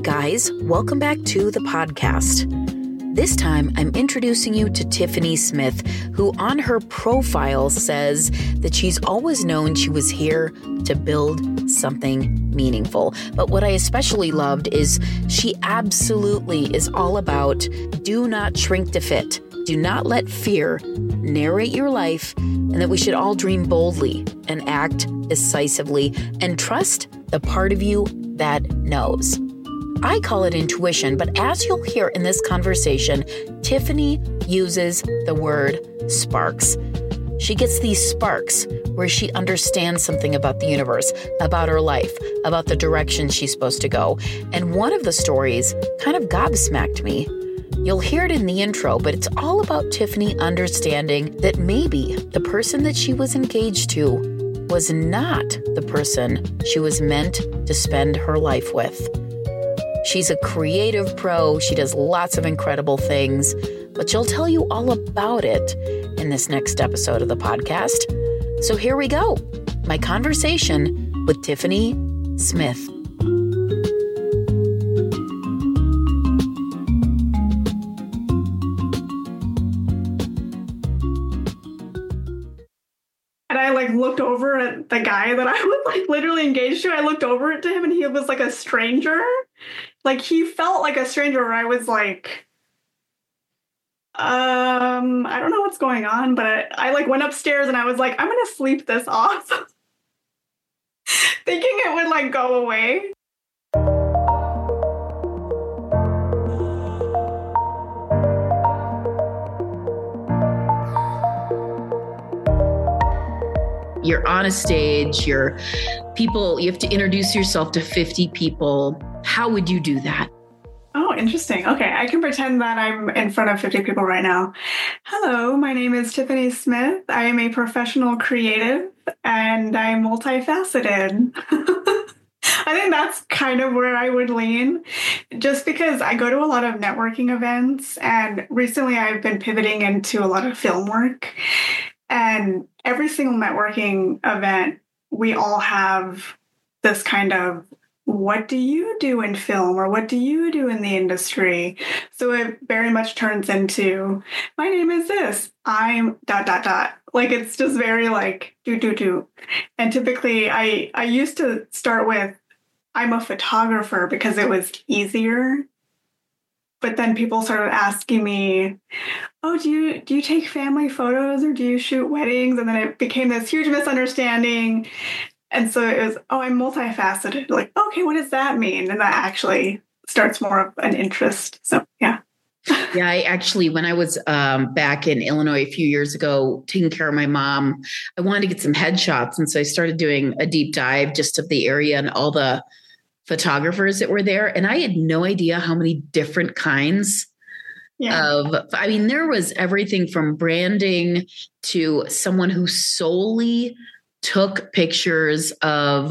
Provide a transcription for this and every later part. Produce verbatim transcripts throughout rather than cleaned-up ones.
guys, welcome back to the podcast. This time, I'm introducing you to Tiffany Smith, who on her profile says that she's always known she was here to build something meaningful. But what I especially loved is she absolutely is all about do not shrink to fit. Do not let fear narrate your life, and that we should all dream boldly and act decisively and trust the part of you that knows. I call it intuition, but as you'll hear in this conversation, Tiffany uses the word sparks. She gets these sparks where she understands something about the universe, about her life, about the direction she's supposed to go. And one of the stories kind of gobsmacked me. You'll hear it in the intro, but it's all about Tiffany understanding that maybe the person that she was engaged to was not the person she was meant to spend her life with. She's a creative pro. She does lots of incredible things, but she'll tell you all about it in this next episode of the podcast. So here we go. My conversation with Tiffany Smith. And I like looked over at the guy that I was like literally engaged to. I looked over at him and he was like a stranger. Like he felt like a stranger where I was like, um, I don't know what's going on, but I, I like went upstairs and I was like, I'm going to sleep this off. Thinking it would like go away. You're on a stage, you're people, you have to introduce yourself to fifty people. How would you do that? Oh, interesting. Okay, I can pretend that I'm in front of fifty people right now. Hello, my name is Tiffany Smith. I am a professional creative and I'm multifaceted. I think that's kind of where I would lean, just because I go to a lot of networking events and recently I've been pivoting into a lot of film work. And every single networking event, we all have this kind of, what do you do in film or what do you do in the industry? So it very much turns into, my name is this, I'm dot, dot, dot. Like, it's just very like, do, do, do. And typically I, I used to start with, I'm a photographer because it was easier. But then people started asking me, oh, do you do you take family photos or do you shoot weddings? And then it became this huge misunderstanding. And so it was, oh, I'm multifaceted. Like, okay, what does that mean? And that actually starts more of an interest. So, yeah. Yeah, I actually, when I was um, back in Illinois a few years ago, taking care of my mom, I wanted to get some headshots. And so I started doing a deep dive just of the area and all the photographers that were there. And I had no idea how many different kinds yeah. of, I mean, there was everything from branding to someone who solely took pictures of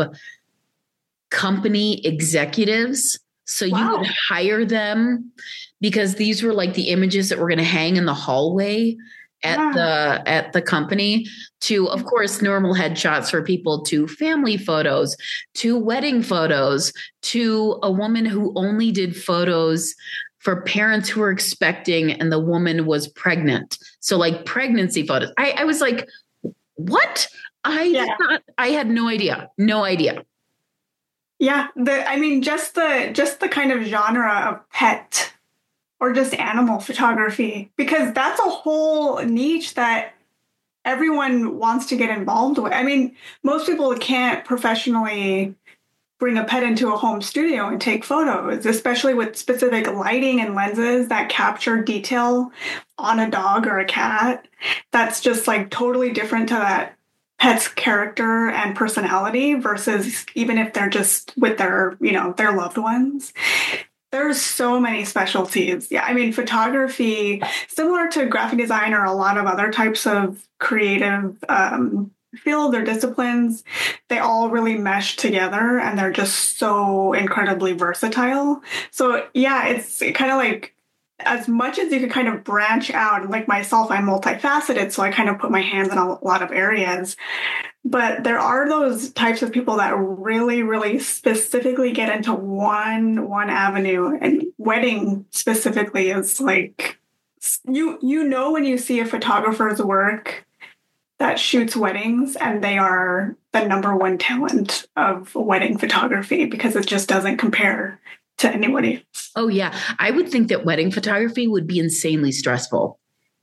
company executives. So wow. You would hire them because these were like the images that were going to hang in the hallway at yeah. the at the company, to, of course, normal headshots for people, to family photos, to wedding photos, to a woman who only did photos for parents who were expecting and the woman was pregnant. So like pregnancy photos. I, I was like, what? I yeah. did not, I had no idea. No idea. Yeah. The I mean, just the just the kind of genre of pet or just animal photography, because that's a whole niche that everyone wants to get involved with. I mean, most people can't professionally bring a pet into a home studio and take photos, especially with specific lighting and lenses that capture detail on a dog or a cat. That's just like totally different to that pet's character and personality versus even if they're just with their, you know, their loved ones. There's so many specialties. Yeah, I mean, photography, similar to graphic design or a lot of other types of creative um, fields or disciplines, they all really mesh together and they're just so incredibly versatile. So yeah, it's kind of like as much as you could kind of branch out, like myself, I'm multifaceted, so I kind of put my hands in a lot of areas. But there are those types of people that really, really specifically get into one one avenue, and wedding specifically is like you you know when you see a photographer's work that shoots weddings, and they are the number one talent of wedding photography because it just doesn't compare to anybody. Oh, yeah. I would think that wedding photography would be insanely stressful.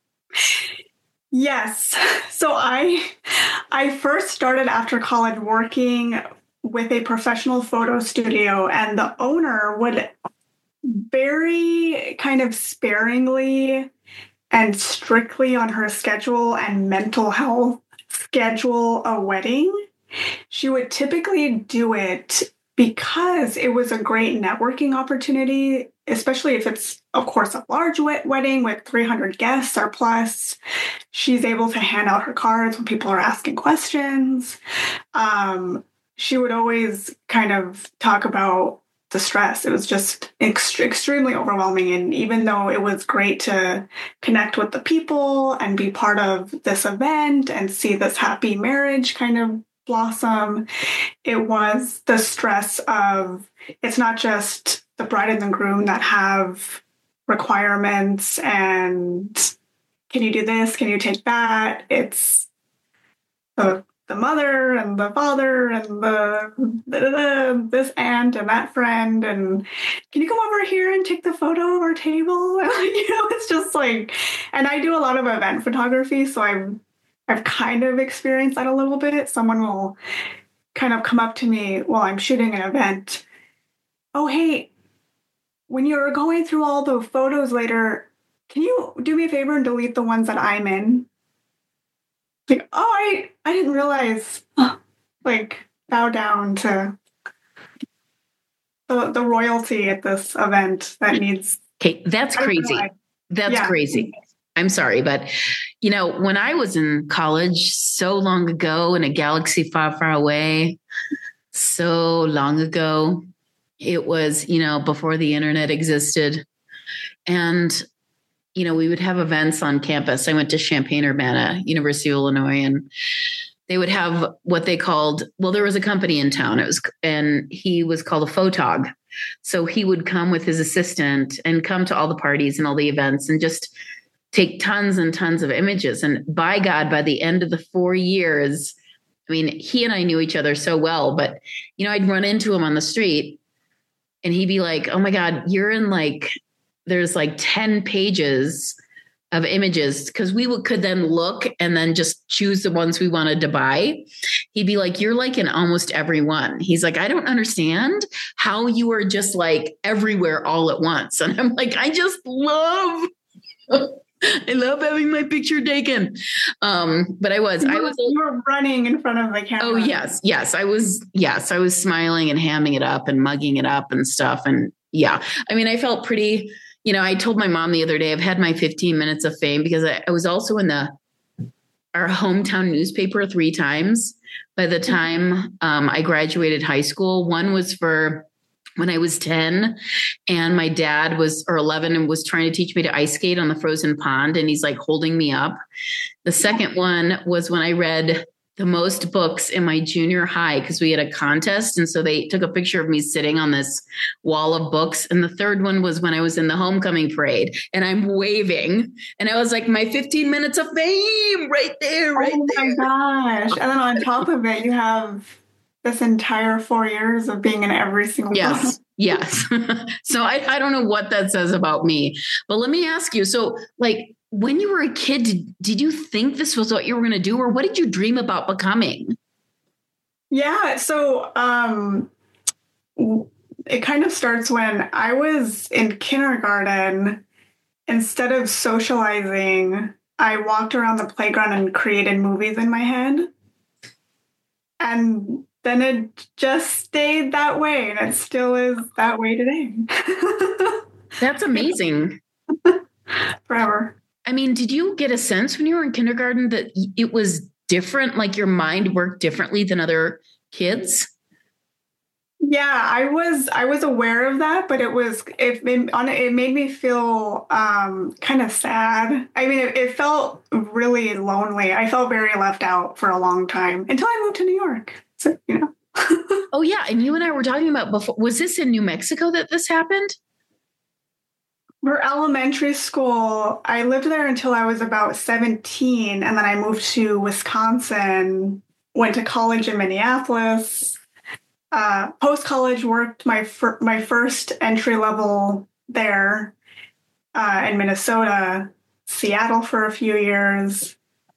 Yes. So I I first started after college working with a professional photo studio, and the owner would very kind of sparingly and strictly on her schedule and mental health schedule a wedding. She would typically do it because it was a great networking opportunity, especially if it's, of course, a large wedding with three hundred guests or plus. She's able to hand out her cards when people are asking questions. Um, she would always kind of talk about the stress. It was just ext- extremely overwhelming. And even though it was great to connect with the people and be part of this event and see this happy marriage kind of blossom, it was the stress of, it's not just the bride and the groom that have requirements and can you do this, can you take that? It's the the mother and the father and the, the, the this aunt and that friend, and can you come over here and take the photo of our table? You know, it's just like, and I do a lot of event photography, so I've I've kind of experienced that a little bit. Someone will kind of come up to me while I'm shooting an event. Oh, hey, when you're going through all the photos later, can you do me a favor and delete the ones that I'm in? Like, oh, I, I didn't realize, like, bow down to the, the royalty at this event that needs. Okay, that's crazy. That's yeah. crazy. I'm sorry, but, you know, when I was in college so long ago in a galaxy far, far away, so long ago, it was, you know, before the internet existed. And you know, we would have events on campus. I went to Champaign-Urbana, University of Illinois, and they would have what they called, well, there was a company in town. It was, and he was called a photog. So he would come with his assistant and come to all the parties and all the events and just take tons and tons of images. And by God, by the end of the four years, I mean, he and I knew each other so well, but, you know, I'd run into him on the street and he'd be like, oh my God, you're in like, there's like ten pages of images because we would, could then look and then just choose the ones we wanted to buy. He'd be like, you're like in almost every one. He's like, I don't understand how you are just like everywhere all at once. And I'm like, I just love, I love having my picture taken. Um, but I was, you I was, you were running in front of the camera. Oh yes. Yes. I was, yes. I was smiling and hamming it up and mugging it up and stuff. And yeah, I mean, I felt pretty, you know, I told my mom the other day, I've had my fifteen minutes of fame because I, I was also in the our hometown newspaper three times by the time um, I graduated high school. One was for when I was ten and my dad was, or eleven, and was trying to teach me to ice skate on the frozen pond. And he's like holding me up. The second one was when I read the most books in my junior high because we had a contest. And so they took a picture of me sitting on this wall of books. And the third one was when I was in the homecoming parade and I'm waving. And I was like, my fifteen minutes of fame right there, right oh there. Oh my gosh. And then on top of it, you have this entire four years of being in every single Yes. book. Yes. So I, I don't know what that says about me, but let me ask you. So like, when you were a kid, did, did you think this was what you were going to do, or what did you dream about becoming? Yeah, so um, it kind of starts when I was in kindergarten. Instead of socializing, I walked around the playground and created movies in my head. And then it just stayed that way, and it still is that way today. That's amazing. Forever. I mean, did you get a sense when you were in kindergarten that it was different, like your mind worked differently than other kids? Yeah, I was I was aware of that, but it was it made, on it made me feel um, kind of sad. I mean, it, it felt really lonely. I felt very left out for a long time until I moved to New York. So, you know. Oh yeah, and you and I were talking about before. Was this in New Mexico that this happened? For elementary school, I lived there until I was about seventeen, and then I moved to Wisconsin, went to college in Minneapolis. Uh, Post college, worked my fir- my first entry level there uh, in Minnesota, Seattle for a few years.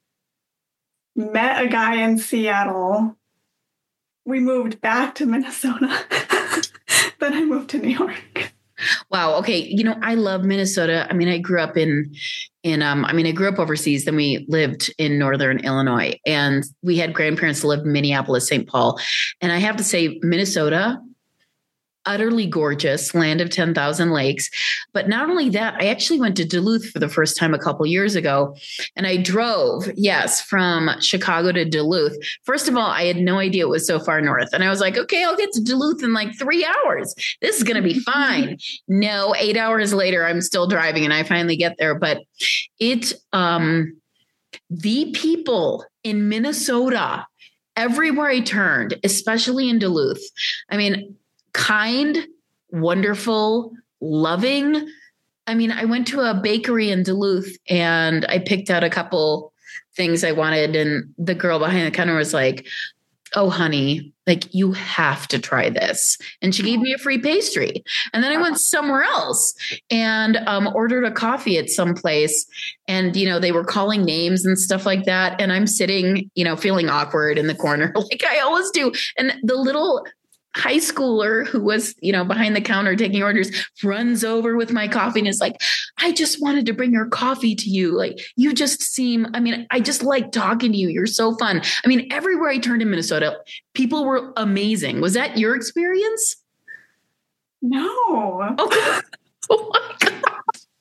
Met a guy in Seattle. We moved back to Minnesota. Then I moved to New York. Wow. Okay. You know, I love Minnesota. I mean, I grew up in, in, um, I mean, I grew up overseas. Then we lived in Northern Illinois, and we had grandparents that lived in Minneapolis, Saint Paul. And I have to say, Minnesota, utterly gorgeous, land of ten thousand lakes. But not only that, I actually went to Duluth for the first time a couple years ago, and I drove, yes, from Chicago to Duluth. First of all, I had no idea it was so far north. And I was like, okay, I'll get to Duluth in like three hours. This is going to be fine. No, eight hours later, I'm still driving, and I finally get there. But it, um, the people in Minnesota, everywhere I turned, especially in Duluth, I mean, kind, wonderful, loving. I mean, I went to a bakery in Duluth and I picked out a couple things I wanted. And the girl behind the counter was like, oh, honey, like you have to try this. And she gave me a free pastry. And then I went somewhere else and um, ordered a coffee at some place. And, you know, they were calling names and stuff like that. And I'm sitting, you know, feeling awkward in the corner like I always do. And the little high schooler who was, you know, behind the counter taking orders runs over with my coffee and is like, I just wanted to bring your coffee to you. Like, you just seem, I mean, I just like talking to you. You're so fun. I mean, everywhere I turned in Minnesota, people were amazing. Was that your experience? No. Oh, oh my God.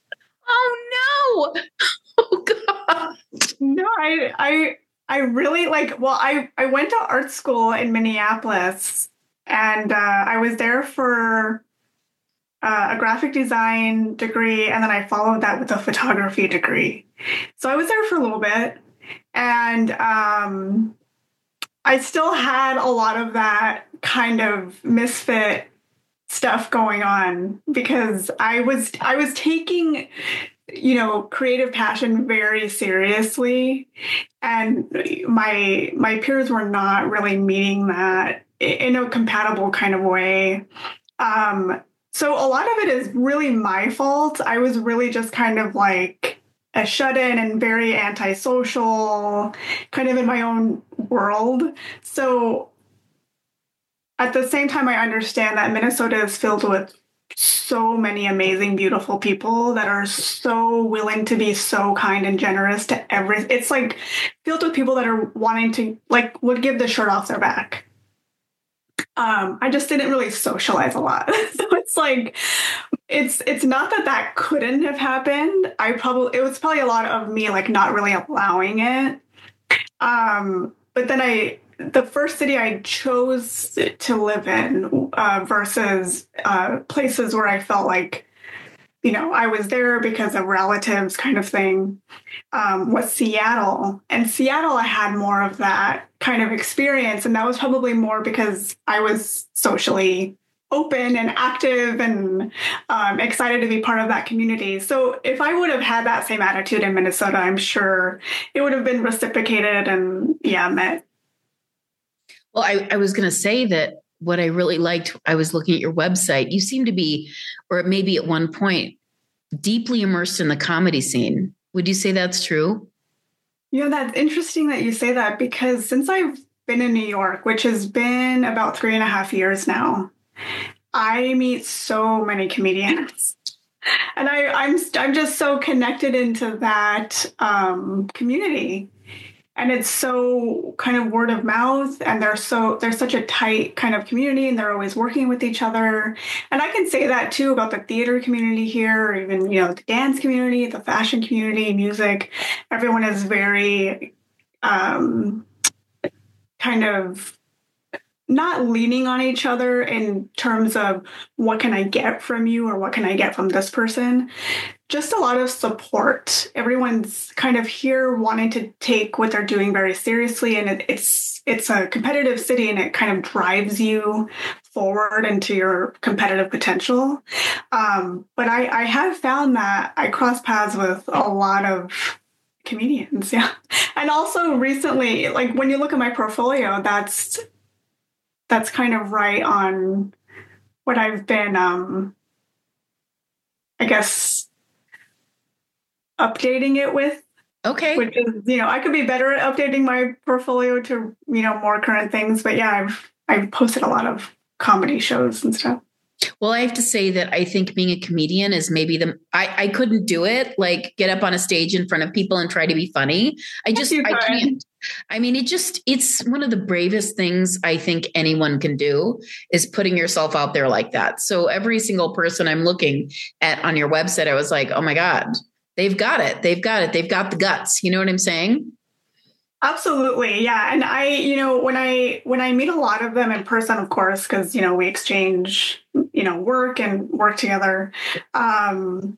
Oh no. Oh God. No, I, I, I really like, well, I, I went to art school in Minneapolis. And uh, I was there for uh, a graphic design degree, and then I followed that with a photography degree. So I was there for a little bit, and um, I still had a lot of that kind of misfit stuff going on because I was I was taking, you know, creative passion very seriously, and my my peers were not really meeting that in a compatible kind of way. Um, so a lot of it is really my fault. I was really just kind of like a shut-in and very antisocial, kind of in my own world. So at the same time, I understand that Minnesota is filled with so many amazing, beautiful people that are so willing to be so kind and generous to every. It's like filled with people that are wanting to, like, would give the shirt off their back. Um, I just didn't really socialize a lot. So it's like, it's it's not that that couldn't have happened. I probably, it was probably a lot of me like not really allowing it. Um, but then I, the first city I chose to live in uh, versus uh, places where I felt like, you know, I was there because of relatives kind of thing, um, was Seattle. And Seattle, I had more of that kind of experience. And that was probably more because I was socially open and active and um, excited to be part of that community. So if I would have had that same attitude in Minnesota, I'm sure it would have been reciprocated and, yeah, met. Well, I, I was going to say that what I really liked, I was looking at your website. You seem to be, or maybe at one point, deeply immersed in the comedy scene. Would you say that's true? Yeah, that's interesting that you say that because since I've been in New York, which has been about three and a half years now, I meet so many comedians. And I, I'm I'm just so connected into that um, community. And it's so kind of word of mouth, and they're so they're such a tight kind of community, and they're always working with each other. And I can say that too about the theater community here, or even, you know, the dance community, the fashion community, music. Everyone is very um, kind of not leaning on each other in terms of what can I get from you or what can I get from this person. Just a lot of support. Everyone's kind of here wanting to take what they're doing very seriously, and it, it's it's a competitive city, and it kind of drives you forward into your competitive potential. Um, but I, I have found that I cross paths with a lot of comedians, yeah. And also recently, like when you look at my portfolio, that's that's kind of right on what I've been, um, I guess, updating it with. Okay. Which is, you know, I could be better at updating my portfolio to, you know, more current things. But yeah, I've I've posted a lot of comedy shows and stuff. Well, I have to say that I think being a comedian is maybe the, I, I couldn't do it, like get up on a stage in front of people and try to be funny. I just, I can't. I mean, it just, it's one of the bravest things I think anyone can do is putting yourself out there like that. So every single person I'm looking at on your website, I was like, oh my God, they've got it. They've got it. They've got the guts. You know what I'm saying? Absolutely. Yeah. And I, you know, when I, when I meet a lot of them in person, of course, because, you know, we exchange, you know, work and work together. Um,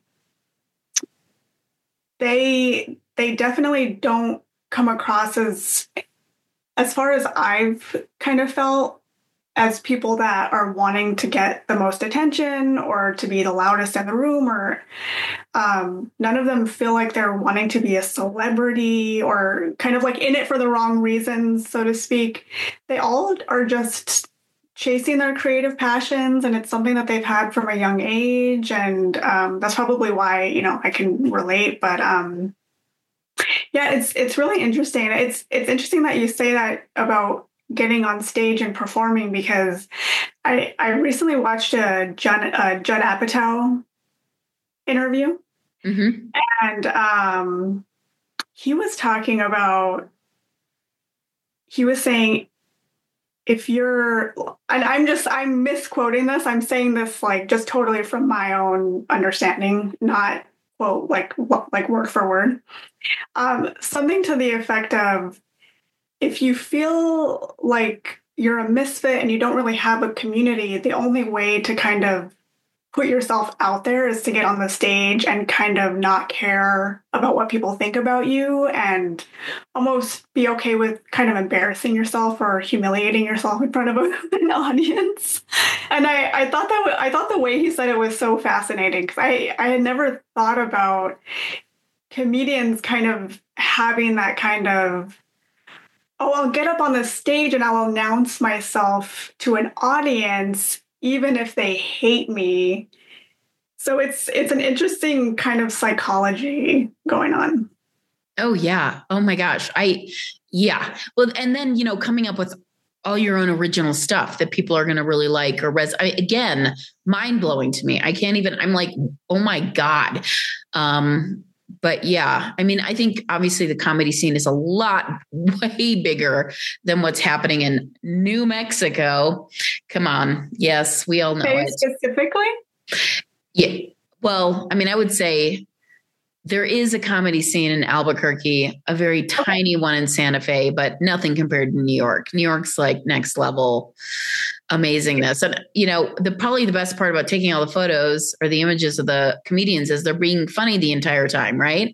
they, they definitely don't come across as, as far as I've kind of felt, as people that are wanting to get the most attention or to be the loudest in the room, or um, none of them feel like they're wanting to be a celebrity or kind of like in it for the wrong reasons, so to speak. They all are just chasing their creative passions, and it's something that they've had from a young age. And um, that's probably why, you know, I can relate. But um, yeah, it's it's really interesting. It's it's interesting that you say that about getting on stage and performing, because I I recently watched a Judd, a Judd Apatow interview, mm-hmm. and um, he was talking about, he was saying, if you're, and I'm just, I'm misquoting this, I'm saying this like just totally from my own understanding, not quote like like word for word, um, something to the effect of, if you feel like you're a misfit and you don't really have a community, the only way to kind of put yourself out there is to get on the stage and kind of not care about what people think about you, and almost be okay with kind of embarrassing yourself or humiliating yourself in front of an audience. And I, I thought that I thought the way he said it was so fascinating, because I, I had never thought about comedians kind of having that kind of, oh, I'll get up on the stage and I'll announce myself to an audience, even if they hate me. So it's it's an interesting kind of psychology going on. Oh, yeah. Oh, my gosh. I, yeah. Well, and then, you know, coming up with all your own original stuff that people are going to really like or res. I, again, mind blowing to me. I can't even, I'm like, oh, my God. Um, But yeah, I mean, I think obviously the comedy scene is a lot way bigger than what's happening in New Mexico. Come on. Yes, we all know okay, it. Specifically? Yeah. Well, I mean, I would say there is a comedy scene in Albuquerque, a very tiny okay. one in Santa Fe, but nothing compared to New York. New York's like next level amazingness. And, you know, the probably the best part about taking all the photos or the images of the comedians is they're being funny the entire time, right?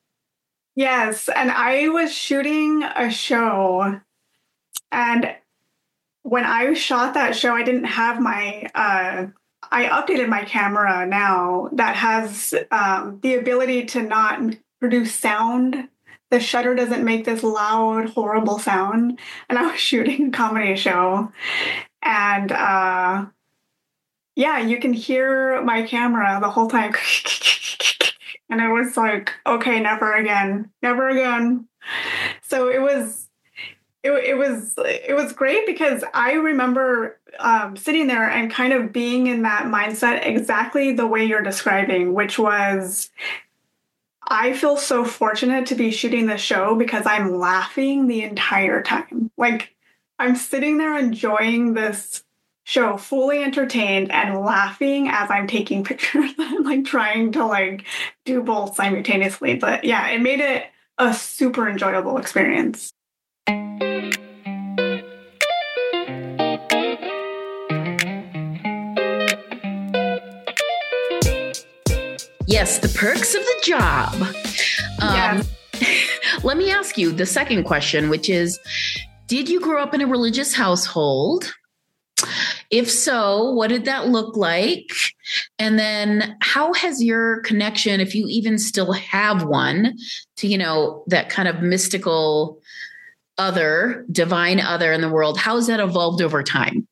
Yes. And I was shooting a show, and when I shot that show, I didn't have my, uh, I updated my camera now that has um, the ability to not produce sound. The shutter doesn't make this loud, horrible sound. And I was shooting a comedy show. And uh, yeah, you can hear my camera the whole time. And it was like, okay, never again, never again. So it was, it, it was, it was great, because I remember um, sitting there and kind of being in that mindset exactly the way you're describing, which was, I feel so fortunate to be shooting the show because I'm laughing the entire time. Like, I'm sitting there enjoying this show, fully entertained and laughing as I'm taking pictures. I'm like trying to like do both simultaneously. But yeah, it made it a super enjoyable experience. Yes, the perks of the job. Um, Yes. Let me ask you the second question, which is, did you grow up in a religious household? If so, what did that look like? And then how has your connection, if you even still have one, to, you know, that kind of mystical other, divine other in the world, how has that evolved over time?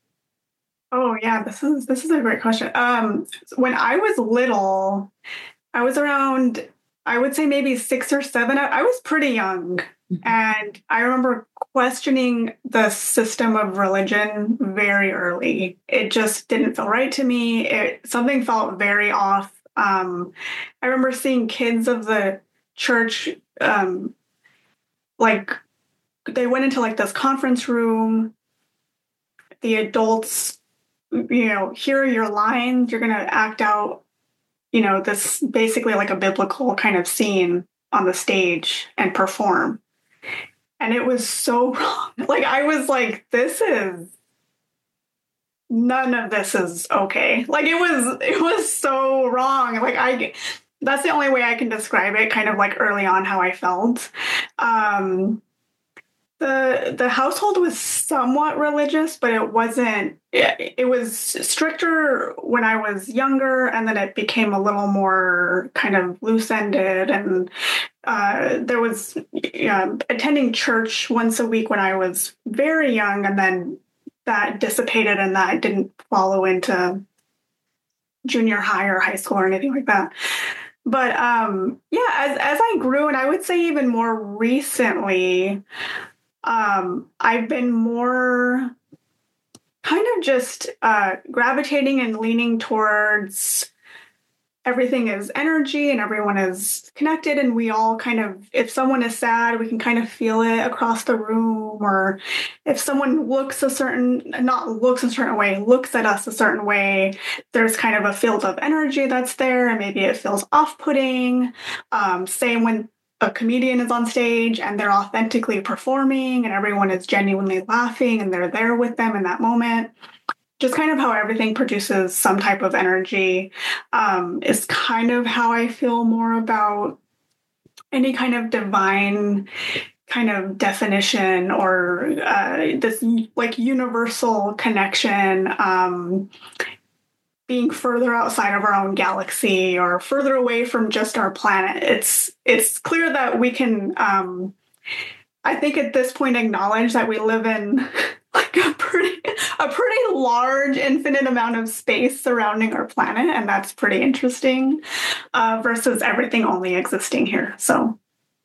Oh yeah, this is this is a great question. Um, when I was little, I was around, I would say maybe six or seven. I, I was pretty young. Mm-hmm. And I remember questioning the system of religion very early. It just didn't feel right to me. It something felt very off. Um, I remember seeing kids of the church, um, like they went into like this conference room. The adults, you know, here are your lines. You're going to act out, you know, this basically like a biblical kind of scene on the stage and perform. And it was so wrong. Like, I was like, this is, none of this is okay. Like, it was, it was so wrong. Like, I, that's the only way I can describe it, kind of like early on how I felt. Um, the, the household was somewhat religious, but it wasn't, it, it was stricter when I was younger. And then it became a little more kind of loose ended. And Uh, there was uh, attending church once a week when I was very young, and then that dissipated and that didn't follow into junior high or high school or anything like that. But um, yeah, as, as I grew, and I would say even more recently, um, I've been more kind of just uh, gravitating and leaning towards everything is energy and everyone is connected, and we all kind of, if someone is sad, we can kind of feel it across the room, or if someone looks a certain, not looks a certain way, looks at us a certain way, there's kind of a field of energy that's there, and maybe it feels off-putting. Um, same when a comedian is on stage and they're authentically performing and everyone is genuinely laughing and they're there with them in that moment. Just kind of how everything produces some type of energy um, is kind of how I feel more about any kind of divine kind of definition, or uh, this like universal connection, um, being further outside of our own galaxy or further away from just our planet. It's it's clear that we can, um, I think at this point, acknowledge that we live in like a pretty a pretty large infinite amount of space surrounding our planet, and that's pretty interesting uh, versus everything only existing here. So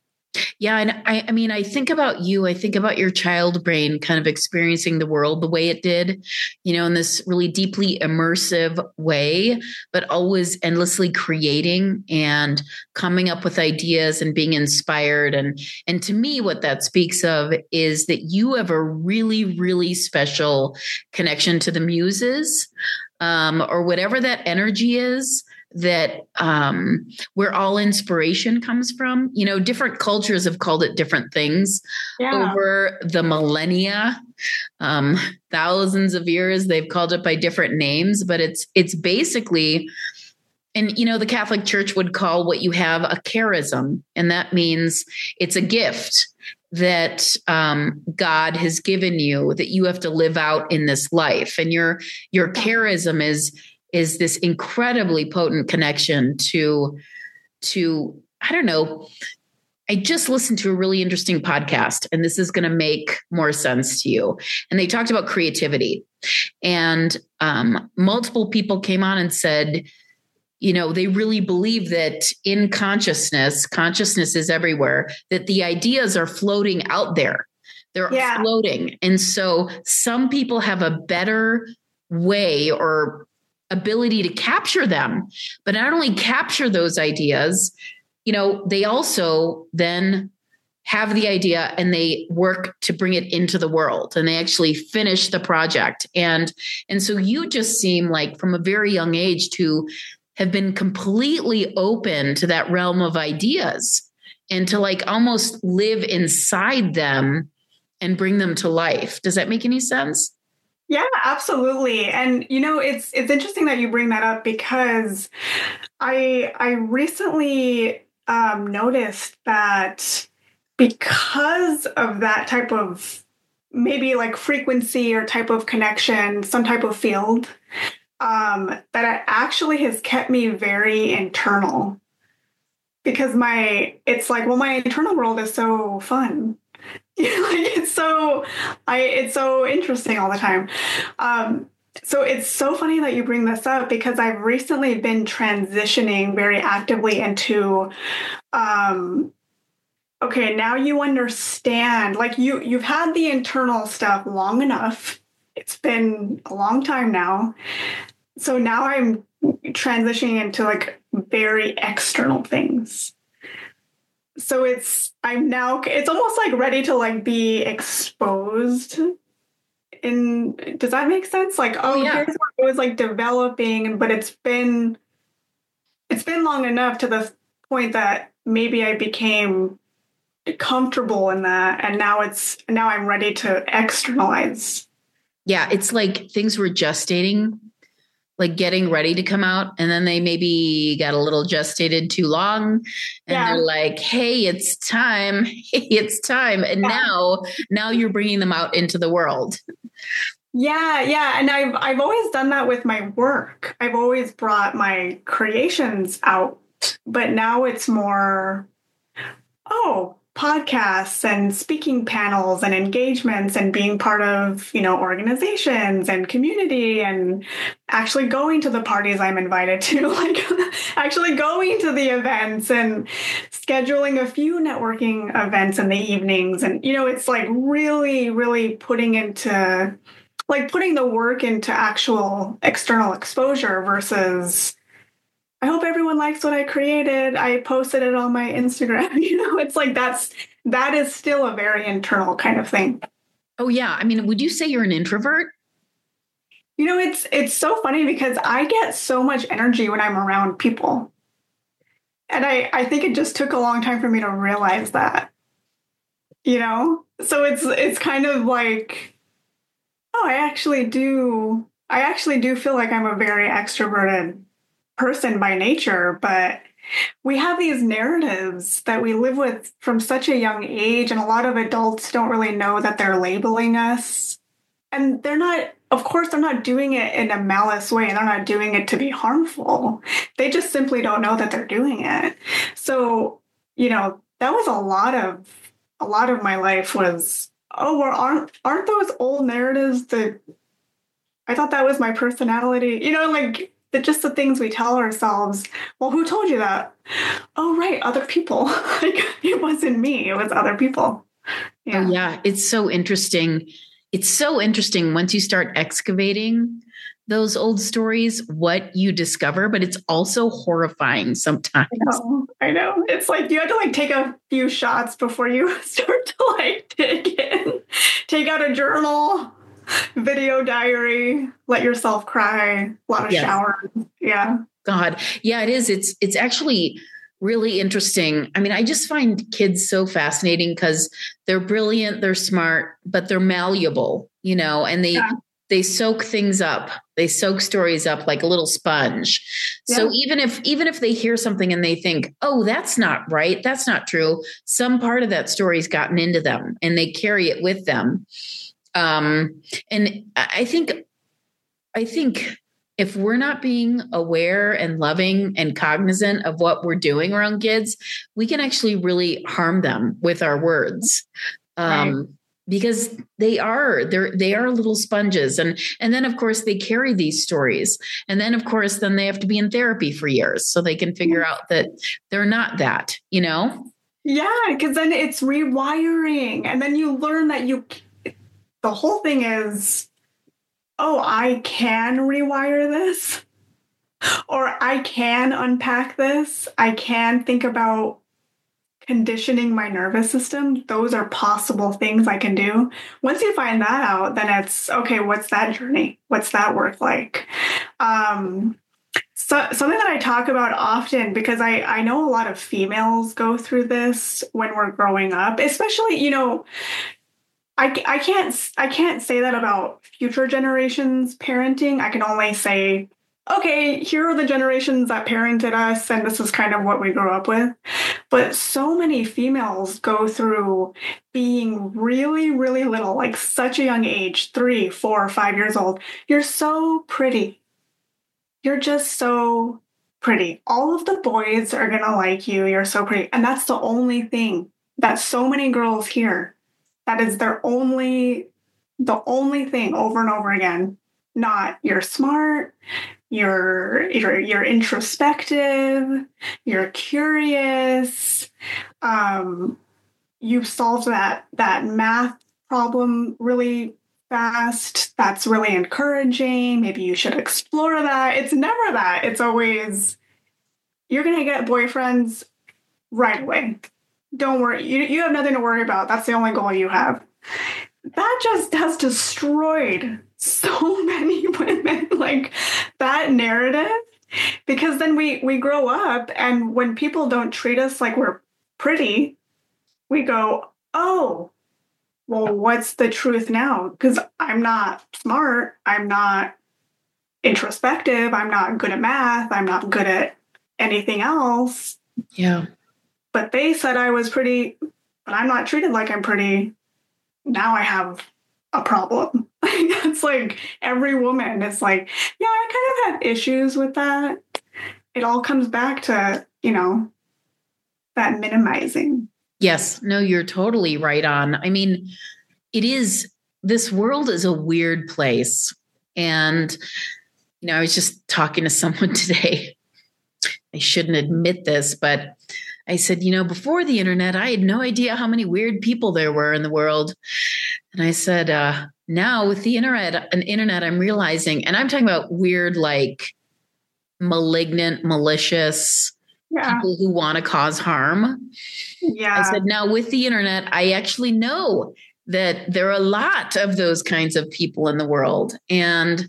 yeah, and I, I mean, I think about you, I think about your child brain kind of experiencing the world the way it did, you know, in this really deeply immersive way, but always endlessly creating and coming up with ideas and being inspired. And, and to me, what that speaks of is that you have a really, really special connection to the muses, um, or whatever that energy is, that um, where all inspiration comes from. You know, different cultures have called it different things yeah. over the millennia, um, thousands of years. They've called it by different names, but it's it's basically, and you know, the Catholic Church would call what you have a charism, and that means it's a gift that um, God has given you that you have to live out in this life, and your your charism is. is this incredibly potent connection to, to, I don't know, I just listened to a really interesting podcast, and this is going to make more sense to you. And they talked about creativity, and um, multiple people came on and said, you know, they really believe that in consciousness, consciousness is everywhere, that the ideas are floating out there. They're yeah. floating. And so some people have a better way or ability to capture them, but not only capture those ideas, you know, they also then have the idea and they work to bring it into the world, and they actually finish the project. And, and so you just seem like from a very young age to have been completely open to that realm of ideas and to like almost live inside them and bring them to life. Does that make any sense? Yeah, absolutely. And you know, it's it's interesting that you bring that up because I I recently um, noticed that because of that type of maybe like frequency or type of connection, some type of field, um, that it actually has kept me very internal because my it's like, well, my internal world is so fun. Like it's so I it's so interesting all the time. Um, so it's so funny that you bring this up because I've recently been transitioning very actively into um, okay, now you understand, like you you've had the internal stuff long enough. It's been a long time now. So now I'm transitioning into like very external things. So it's I'm now it's almost like ready to like be exposed in does that make sense? Like, Oh oh, yeah. here's what it was like developing, but it's been it's been long enough to the point that maybe I became comfortable in that and now it's now I'm ready to externalize. Yeah, it's like things were gestating, like getting ready to come out, and then they maybe got a little gestated too long, and Yeah. they're like, "Hey, it's time! Hey, it's time!" And Yeah. now, now you're bringing them out into the world. Yeah, yeah, and I've I've always done that with my work. I've always brought my creations out, but now it's more oh, podcasts and speaking panels and engagements and being part of, you know, organizations and community and actually going to the parties I'm invited to, like actually going to the events and scheduling a few networking events in the evenings. And, you know, it's like really, really putting into like putting the work into actual external exposure versus I hope everyone likes what I created. I posted it on my Instagram. You know, it's like that's that is still a very internal kind of thing. Oh yeah, I mean, would you say you're an introvert? You know, it's it's so funny because I get so much energy when I'm around people. And I, I think it just took a long time for me to realize that. You know? So it's it's kind of like, oh, I actually do I actually do feel like I'm a very extroverted person by nature, but we have these narratives that we live with from such a young age, and a lot of adults don't really know that they're labeling us. And they're not, of course, they're not doing it in a malice way. They're not doing it to be harmful. They just simply don't know that they're doing it. So, you know, that was a lot of a lot of my life was, oh, well, aren't aren't those old narratives that I thought that was my personality? You know, like the, just the things we tell ourselves. Well, who told you that? Oh, right, other people. Like it wasn't me; it was other people. Yeah. Oh yeah, it's so interesting. It's so interesting once you start excavating those old stories, what you discover, but it's also horrifying sometimes. I know. I know. It's like you have to like take a few shots before you start to like dig in. Take out a journal, video diary, let yourself cry, a lot of yes. showers. Yeah. God. Yeah, it is. It's it's actually really interesting. I mean, I just find kids so fascinating because they're brilliant, they're smart, but they're malleable, you know, and they yeah. they soak things up. They soak stories up like a little sponge. Yeah. So even if even if they hear something and they think, oh, that's not right, that's not true, some part of that story's gotten into them and they carry it with them. Um, and I think, I think if we're not being aware and loving and cognizant of what we're doing around kids, we can actually really harm them with our words. Um, right. Because they are, they're, they are little sponges. And, and then of course they carry these stories. And then of course, then they have to be in therapy for years so they can figure out that they're not that, you know? Yeah. Cause then it's rewiring. And then you learn that you, the whole thing is, oh, I can rewire this, or I can unpack this. I can think about conditioning my nervous system. Those are possible things I can do. Once you find that out, then it's, okay, what's that journey? What's that work like? Um, so, something that I talk about often, because I, I know a lot of females go through this when we're growing up, especially, you know, I, I can't I can't say that about future generations parenting. I can only say, okay, here are the generations that parented us, and this is kind of what we grew up with. But so many females go through being really, really little, like such a young age, three, four, five years old. You're so pretty. You're just so pretty. All of the boys are going to like you. You're so pretty. And that's the only thing that so many girls hear. That is their only, the only thing over and over again. Not you're smart, you're you're, you're introspective, you're curious, um, you've solved that that math problem really fast. That's really encouraging. Maybe you should explore that. It's never that. It's always, you're going to get boyfriends right away. Don't worry. You, you have nothing to worry about. That's the only goal you have. That just has destroyed so many women, like that narrative, because then we, we grow up, and when people don't treat us like we're pretty, we go, oh, well, what's the truth now? Because I'm not smart. I'm not introspective. I'm not good at math. I'm not good at anything else. Yeah. But they said I was pretty, but I'm not treated like I'm pretty. Now I have a problem. It's like every woman is like, yeah, I kind of have issues with that. It all comes back to, you know, that minimizing. Yes. No, you're totally right on. I mean, it is, this world is a weird place. And, you know, I was just talking to someone today. I shouldn't admit this, but I said, you know, before the internet, I had no idea how many weird people there were in the world. And I said, uh, now with the internet, an internet, I'm realizing, and I'm talking about weird, like malignant, malicious, yeah. people who want to cause harm. Yeah. I said, now with the internet, I actually know that there are a lot of those kinds of people in the world. And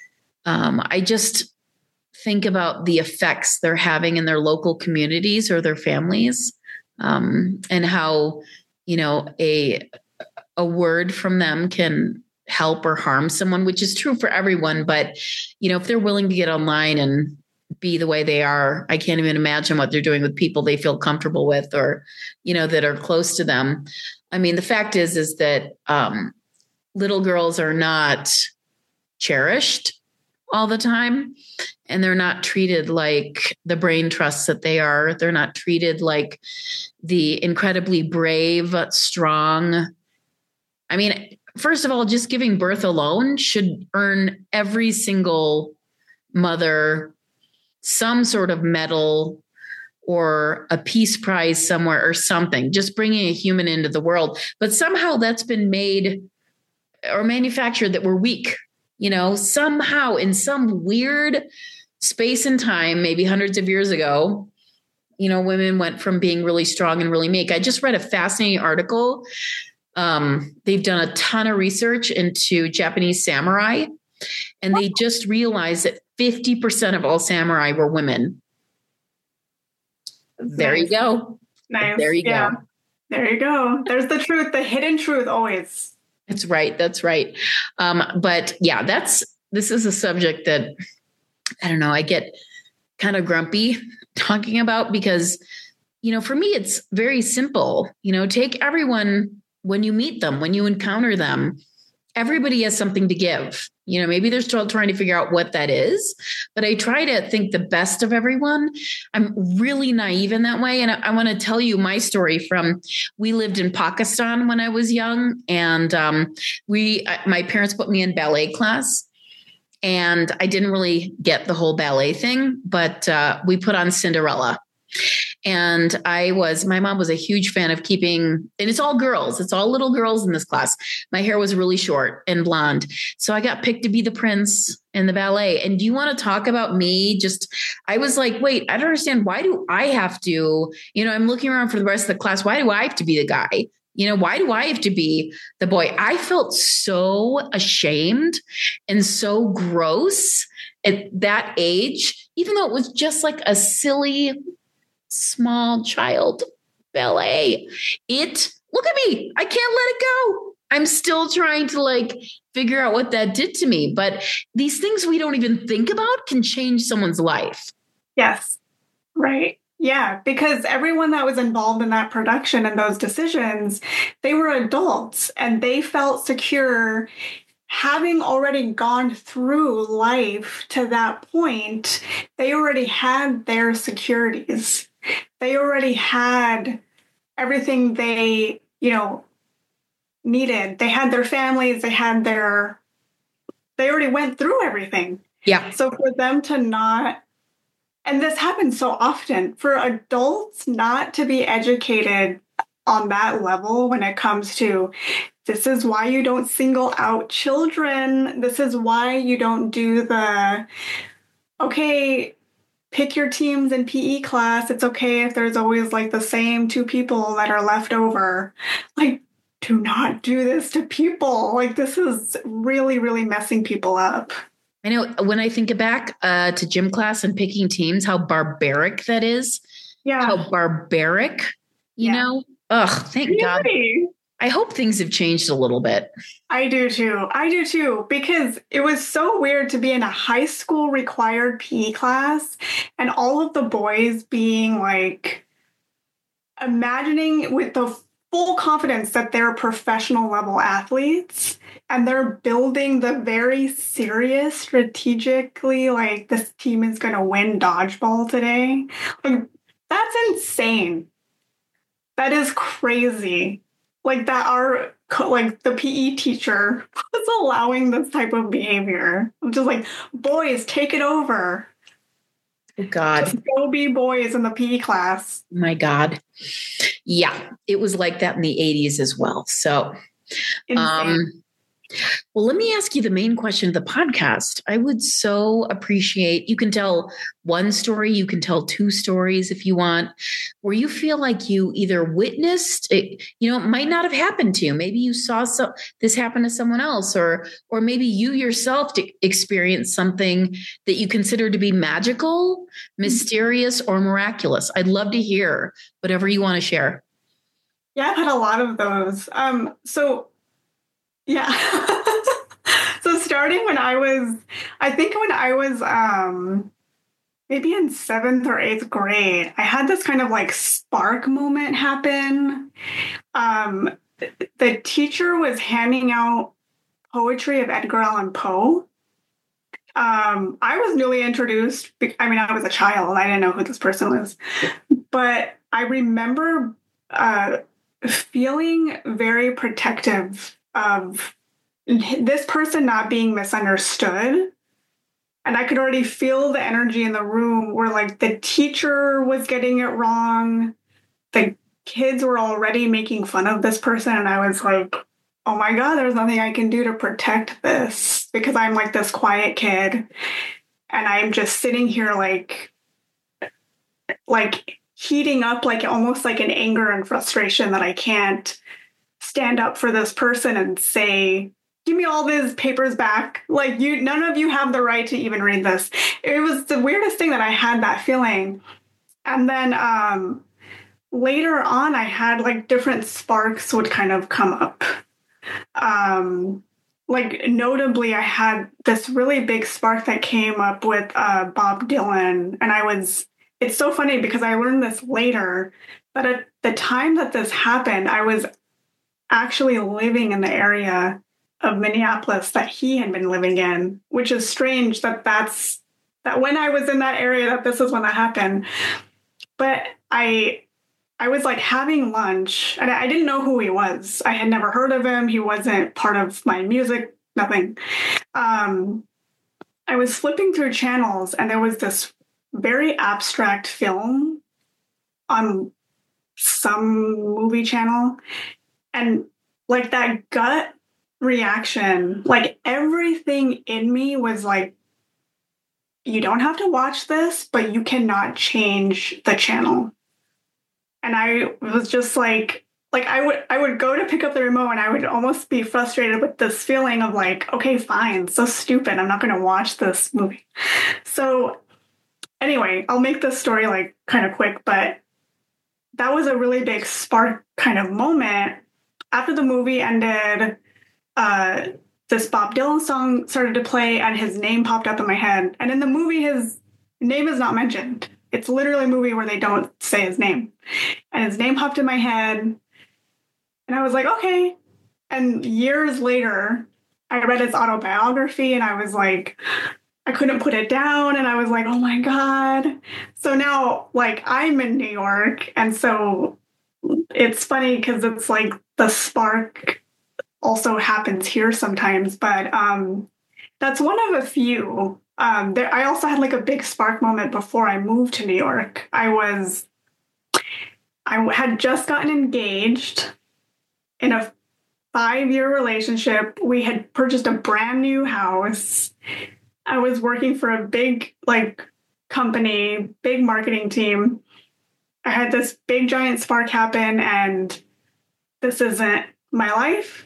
um, I just think about the effects they're having in their local communities or their families, um, and how, you know, a, a word from them can help or harm someone, which is true for everyone. But, you know, if they're willing to get online and be the way they are, I can't even imagine what they're doing with people they feel comfortable with, or, you know, that are close to them. I mean, the fact is, is that um, little girls are not cherished all the time, and they're not treated like the brain trusts that they are. They're not treated like the incredibly brave, strong. I mean, first of all, just giving birth alone should earn every single mother some sort of medal or a peace prize somewhere or something, just bringing a human into the world. But somehow that's been made or manufactured that we're weak, you know, somehow in some weird space and time, maybe hundreds of years ago, you know, women went from being really strong and really meek. I just read a fascinating article. Um, they've done a ton of research into Japanese samurai, and they just realized that fifty percent of all samurai were women. There nice. you go. Nice. There you yeah. go. There you go. There's the truth, the hidden truth always. That's right. That's right. Um, but yeah, that's, this is a subject that, I don't know, I get kind of grumpy talking about because, you know, for me, it's very simple. You know, take everyone when you meet them, when you encounter them, everybody has something to give. You know, maybe they're still trying to figure out what that is, but I try to think the best of everyone. I'm really naive in that way. And I, I want to tell you my story from, we lived in Pakistan when I was young, and um, we, my parents put me in ballet class, and I didn't really get the whole ballet thing, but uh, we put on Cinderella. And I was, my mom was a huge fan of keeping, and it's all girls. It's all little girls in this class. My hair was really short and blonde. So I got picked to be the prince in the ballet. And do you want to talk about me? Just, I was like, wait, I don't understand. Why do I have to, you know, I'm looking around for the rest of the class. Why do I have to be the guy? You know, why do I have to be the boy? I felt so ashamed and so gross at that age, even though it was just like a silly small child ballet. It, look at me. I can't let it go. I'm still trying to like figure out what that did to me. But these things we don't even think about can change someone's life. Yes. Right. Yeah. Because everyone that was involved in that production and those decisions, they were adults and they felt secure having already gone through life to that point. They already had their securities. They already had everything they, you know, needed. They had their families, they had their, they already went through everything. Yeah. So for them to not, and this happens so often, for adults not to be educated on that level when it comes to, this is why you don't single out children. This is why you don't do the, okay, pick your teams in P E class. It's okay if there's always like the same two people that are left over. Like, do not do this to people. Like, this is really, really messing people up. I know when I think back uh, to gym class and picking teams, how barbaric that is. Yeah. How barbaric, you yeah. know? Ugh, thank really? God. I hope things have changed a little bit. I do too. I do too. Because it was so weird to be in a high school required P E class and all of the boys being like, imagining with the full confidence that they're professional level athletes and they're building the very serious, strategically, like, this team is going to win dodgeball today. Like, that's insane. That is crazy. Like, that our, like, the P E teacher was allowing this type of behavior. I'm just like, boys, take it over. Oh, God. Just go be boys in the P E class. My God. Yeah, it was like that in the eighties as well. So, um, well, let me ask you the main question of the podcast. I would so appreciate, you can tell one story, you can tell two stories if you want, where you feel like you either witnessed it, you know, it might not have happened to you. Maybe you saw so, this happen to someone else, or, or maybe you yourself experienced something that you consider to be magical, mysterious, or miraculous. I'd love to hear whatever you want to share. Yeah, I've had a lot of those. Um, so Yeah. So starting when I was, I think when I was um, maybe in seventh or eighth grade, I had this kind of like spark moment happen. Um, the teacher was handing out poetry of Edgar Allan Poe. Um, I was newly introduced. I mean, I was a child. I didn't know who this person was. But I remember uh, feeling very protective of this person not being misunderstood. And I could already feel the energy in the room where, like, the teacher was getting it wrong. The kids were already making fun of this person. And I was like, oh my God, there's nothing I can do to protect this because I'm like this quiet kid. And I'm just sitting here like, like heating up, like almost like an anger and frustration that I can't stand up for this person and say, give me all these papers back. Like, you, none of you have the right to even read this. It was the weirdest thing that I had that feeling. And then um, later on, I had like different sparks would kind of come up. Um, like notably, I had this really big spark that came up with uh, Bob Dylan. And I was, it's so funny because I learned this later, but at the time that this happened, I was actually living in the area of Minneapolis that he had been living in, which is strange that that's, that when I was in that area, that this is when that happened. But I, I was like having lunch and I didn't know who he was. I had never heard of him. He wasn't part of my music, nothing. Um, I was flipping through channels and there was this very abstract film on some movie channel. And like that gut reaction, like everything in me was like, you don't have to watch this, but you cannot change the channel. And I was just like, like I would, I would go to pick up the remote and I would almost be frustrated with this feeling of like, okay, fine, so stupid. I'm not going to watch this movie. So anyway, I'll make this story like kind of quick, but that was a really big spark kind of moment. After the movie ended, uh, this Bob Dylan song started to play and his name popped up in my head. And in the movie, his name is not mentioned. It's literally a movie where they don't say his name. And his name popped in my head. And I was like, okay. And years later, I read his autobiography and I was like, I couldn't put it down. And I was like, oh my God. So now, like, I'm in New York. And so it's funny because it's like the spark also happens here sometimes. But um, that's one of a few. Um, there, I also had like a big spark moment before I moved to New York. I was, I had just gotten engaged in a five-year relationship. We had purchased a brand new house. I was working for a big like company, big marketing team. I had this big giant spark happen and this isn't my life.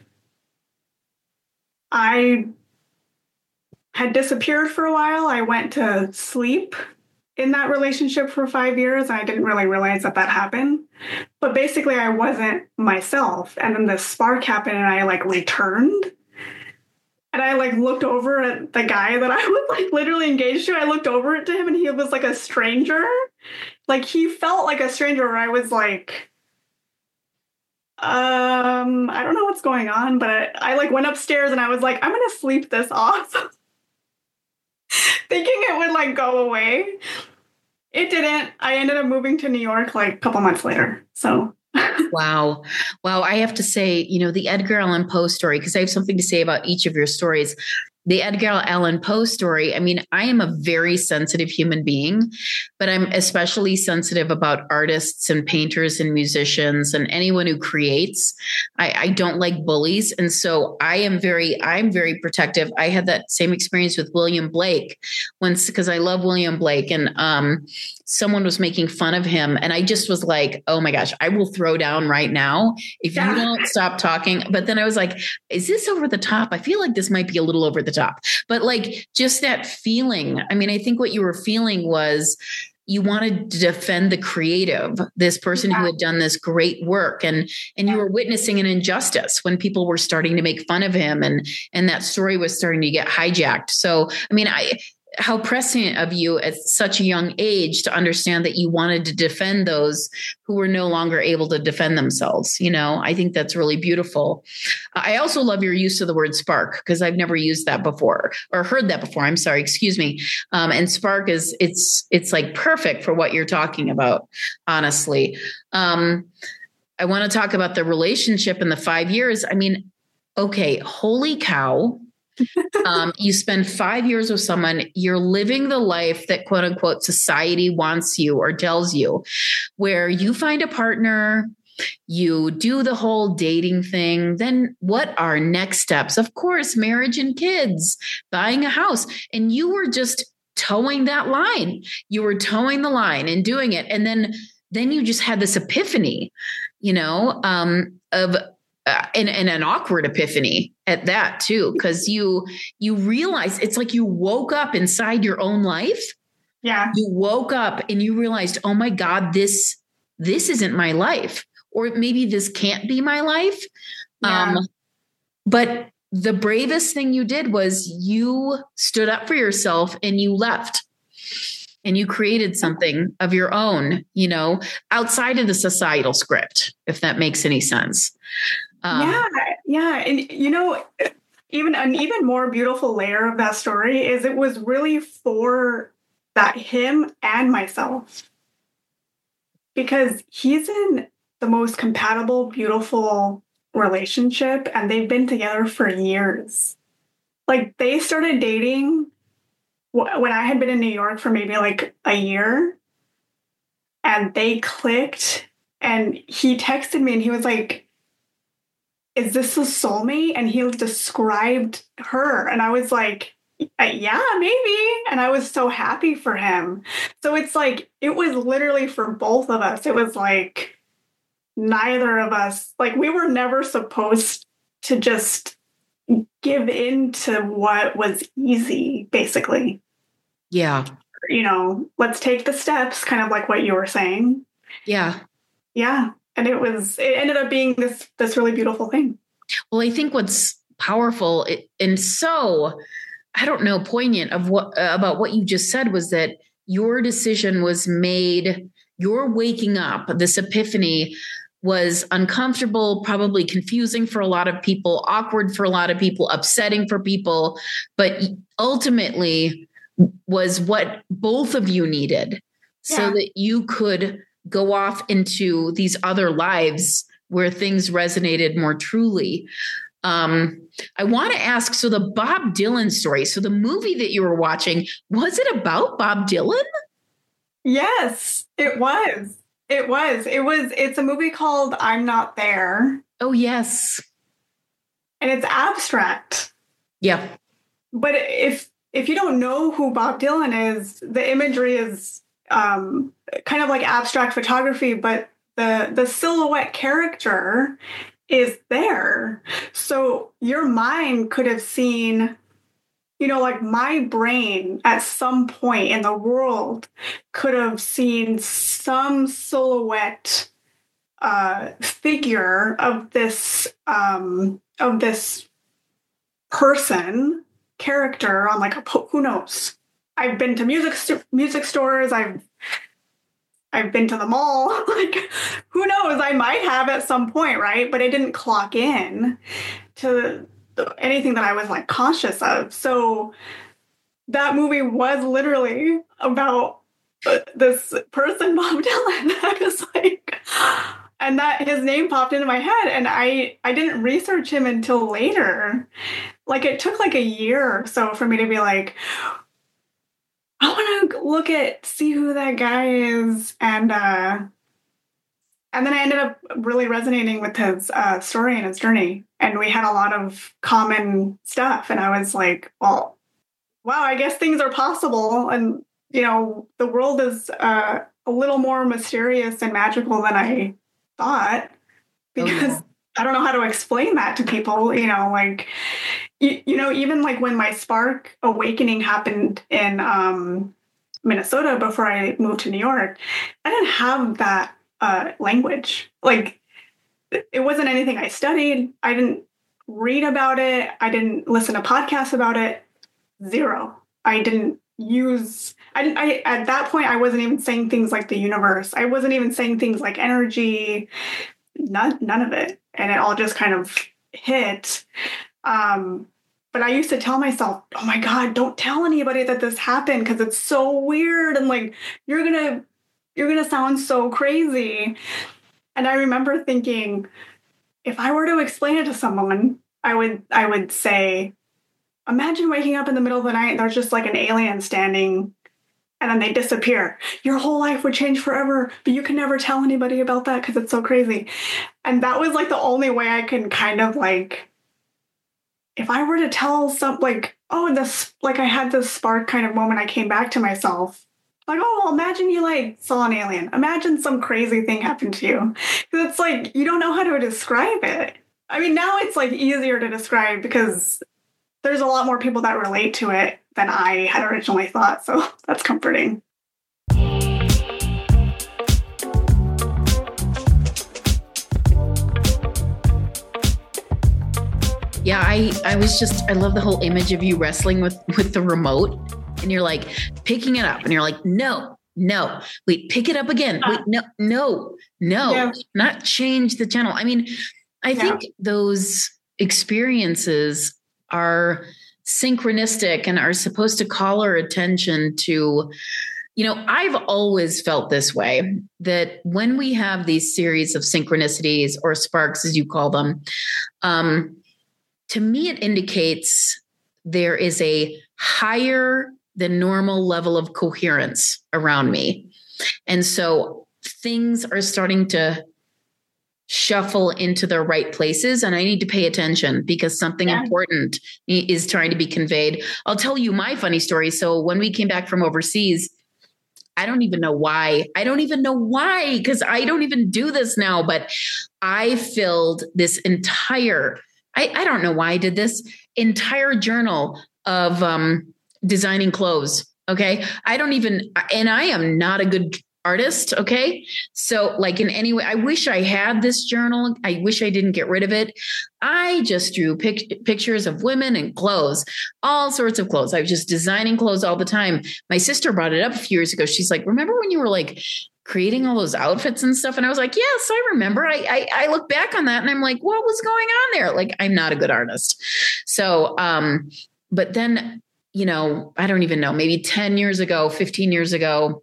I had disappeared for a while. I went to sleep in that relationship for five years. And I didn't really realize that that happened. But basically I wasn't myself. And then the spark happened and I like returned. And I like looked over at the guy that I was like literally engaged to. I looked over at him and he was like a stranger. Like he felt like a stranger where I was like, um, I don't know what's going on. But I, I like went upstairs and I was like, I'm going to sleep this off. Thinking it would like go away. It didn't. I ended up moving to New York like a couple months later. So Wow. Wow. I have to say, you know, the Edgar Allan Poe story, because I have something to say about each of your stories. The Edgar Allan Poe story, I mean, I am a very sensitive human being, but I'm especially sensitive about artists and painters and musicians and anyone who creates. I, I don't like bullies. And so I am very, I'm very protective. I had that same experience with William Blake once, because I love William Blake, and um, someone was making fun of him. And I just was like, oh my gosh, I will throw down right now if yeah. you don't stop talking. But then I was like, is this over the top? I feel like this might be a little over the top. But like just that feeling. I mean, I think what you were feeling was you wanted to defend the creative, this person yeah. who had done this great work, and and you were witnessing an injustice when people were starting to make fun of him, and and that story was starting to get hijacked. So, I mean, I how prescient of you at such a young age to understand that you wanted to defend those who were no longer able to defend themselves. You know, I think that's really beautiful. I also love your use of the word spark, because I've never used that before or heard that before. I'm sorry, excuse me. Um, and spark is, it's, it's like perfect for what you're talking about, honestly. Um, I want to talk about the relationship in the five years. I mean, okay, holy cow. um, you spend five years with someone, you're living the life that quote unquote society wants you or tells you, where you find a partner, you do the whole dating thing. Then what are next steps? Of course, marriage and kids, buying a house. And you were just towing that line. You were towing the line and doing it. And then, then you just had this epiphany, you know, um, of Uh, and, and an awkward epiphany at that too, because you you realize it's like you woke up inside your own life. Yeah, you woke up and you realized, oh my God, this this isn't my life, or maybe this can't be my life. Yeah. Um, but the bravest thing you did was you stood up for yourself and you left. And you created something of your own, you know, outside of the societal script, if that makes any sense. Um, yeah, yeah. And, you know, even an even more beautiful layer of that story is it was really for that him and myself. Because he's in the most compatible, beautiful relationship, and they've been together for years. Like, they started dating when I had been in New York for maybe like a year, and they clicked, and he texted me and he was like, is this a soulmate? And he described her. And I was like, yeah, maybe. And I was so happy for him. So it's like, it was literally for both of us. It was like, neither of us, like we were never supposed to just give in to what was easy, basically. Yeah. You know, let's take the steps, kind of like what you were saying. Yeah. Yeah. And it was, it ended up being this, this really beautiful thing. Well, I think what's powerful and so, I don't know, poignant of what about what you just said was that your decision was made, your waking up, this epiphany was uncomfortable, probably confusing for a lot of people, awkward for a lot of people, upsetting for people, but ultimately was what both of you needed so yeah. that you could go off into these other lives where things resonated more truly. Um, I want to ask, so the Bob Dylan story, so the movie that you were watching, was it about Bob Dylan? Yes, it was. It was. It was. It's a movie called I'm Not There. Oh, yes. And it's abstract. Yeah. But if if you don't know who Bob Dylan is, the imagery is um, kind of like abstract photography, but the the silhouette character is there. So your mind could have seen, you know, like my brain at some point in the world could have seen some silhouette uh, figure of this um, of this person character on like a who knows. I've been to music st- music stores. I've I've been to the mall. Like, who knows? I might have at some point, right? But it didn't clock in to anything that I was like conscious of. So that movie was literally about this person, Bob Dylan. I was like, and that his name popped into my head, and I I didn't research him until later. Like, it took like a year or so for me to be like, I want to look at, see who that guy is. And, uh, and then I ended up really resonating with his uh, story and his journey. And we had a lot of common stuff. And I was like, well, wow, I guess things are possible. And, you know, the world is uh, a little more mysterious and magical than I thought, because oh, yeah. I don't know how to explain that to people, you know, like, You, you know, even like when my spark awakening happened in um, Minnesota before I moved to New York, I didn't have that uh, language. Like, it wasn't anything I studied. I didn't read about it. I didn't listen to podcasts about it. Zero. I didn't use, I, didn't, I at that point, I wasn't even saying things like the universe. I wasn't even saying things like energy, none, none of it. And it all just kind of hit. Um, but I used to tell myself, oh my God, don't tell anybody that this happened because it's so weird. And like, you're going to, you're going to sound so crazy. And I remember thinking, if I were to explain it to someone, I would, I would say, imagine waking up in the middle of the night and there's just like an alien standing and then they disappear. Your whole life would change forever, but you can never tell anybody about that because it's so crazy. And that was like the only way I can kind of like, if I were to tell some, like, oh, this, like, I had this spark kind of moment, I came back to myself. Like, oh, well, imagine you, like, saw an alien. Imagine some crazy thing happened to you. Because it's like, you don't know how to describe it. I mean, now it's, like, easier to describe because there's a lot more people that relate to it than I had originally thought. So that's comforting. Yeah, I, I was just, I love the whole image of you wrestling with, with the remote and you're like picking it up and you're like, no, no, wait, pick it up again. Wait, no, no, no, yeah. Not change the channel. I mean, I yeah. think those experiences are synchronistic and are supposed to call our attention to, you know, I've always felt this way, that when we have these series of synchronicities or sparks, as you call them, um, to me, it indicates there is a higher than normal level of coherence around me. And so things are starting to shuffle into the right places and I need to pay attention because something yeah. important is trying to be conveyed. I'll tell you my funny story. So when we came back from overseas, I don't even know why. I don't even know why, because I don't even do this now, but I filled this entire I, I don't know why I did this entire journal of um, designing clothes. Okay. I don't even, and I am not a good artist. Okay. So like in any way, I wish I had this journal. I wish I didn't get rid of it. I just drew pic- pictures of women and clothes, all sorts of clothes. I was just designing clothes all the time. My sister brought it up a few years ago. She's like, remember when you were like creating all those outfits and stuff? And I was like, yes, I remember. I, I, I look back on that and I'm like, what was going on there? Like, I'm not a good artist. So, um, but then, you know, I don't even know, maybe ten years ago, fifteen years ago,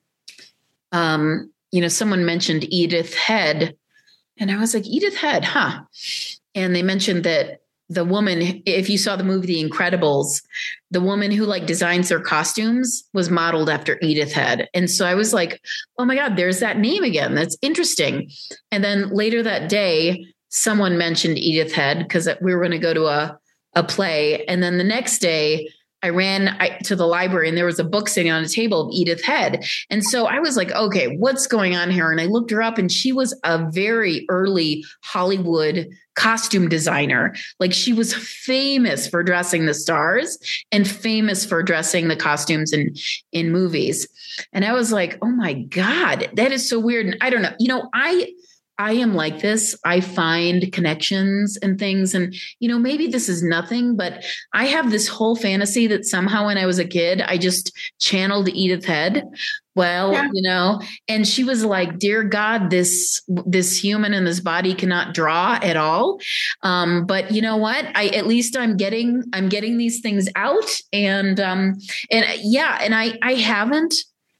um, you know, someone mentioned Edith Head and I was like, Edith Head, huh? And they mentioned that the woman, if you saw the movie The Incredibles, the woman who like designs their costumes was modeled after Edith Head. And so I was like, oh my God, there's that name again. That's interesting. And then later that day, someone mentioned Edith Head because we were going to go to a, a play. And then the next day, I ran to the library and there was a book sitting on a table of Edith Head. And so I was like, okay, what's going on here? And I looked her up and she was a very early Hollywood costume designer. Like she was famous for dressing the stars and famous for dressing the costumes in, in movies. And I was like, oh my God, that is so weird. And I don't know, you know, I, I am like this. I find connections and things. And, you know, maybe this is nothing, but I have this whole fantasy that somehow when I was a kid, I just channeled Edith Head. Well, yeah. you know, and she was like, dear God, this, this human in this body cannot draw at all. Um, but you know what? I, at least I'm getting, I'm getting these things out and, um, and yeah, and I, I haven't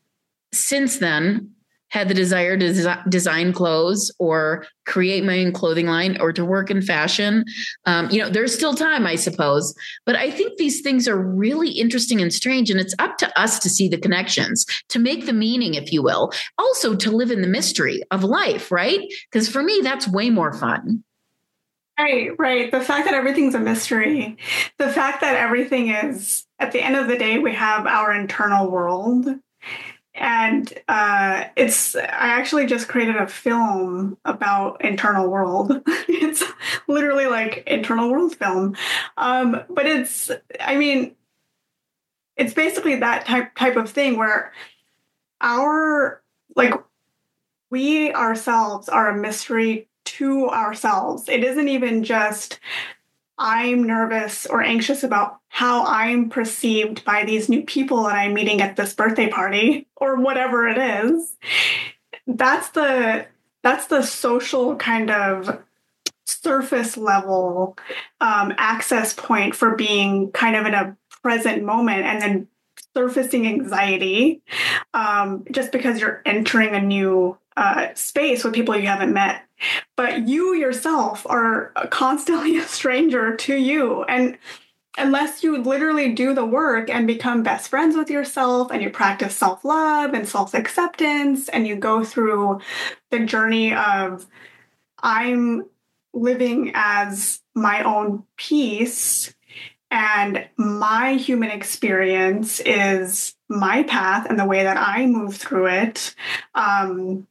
since then had the desire to des- design clothes or create my own clothing line or to work in fashion. Um, you know, there's still time, I suppose, but I think these things are really interesting and strange. And it's up to us to see the connections, to make the meaning, if you will, also to live in the mystery of life, right? Because for me, that's way more fun. Right, right. The fact that everything's a mystery, the fact that everything is, at the end of the day, we have our internal world. And uh, it's, I actually just created a film about internal world. It's literally like internal world film. Um, but it's, I mean, it's basically that type, type of thing where our, like, we ourselves are a mystery to ourselves. It isn't even just, I'm nervous or anxious about how I'm perceived by these new people that I'm meeting at this birthday party or whatever it is. That's the that's the social kind of surface level um, access point for being kind of in a present moment and then surfacing anxiety um, just because you're entering a new uh, space with people you haven't met. But you yourself are constantly a stranger to you. And unless you literally do the work and become best friends with yourself and you practice self-love and self-acceptance and you go through the journey of I'm living as my own piece and my human experience is my path and the way that I move through it, um,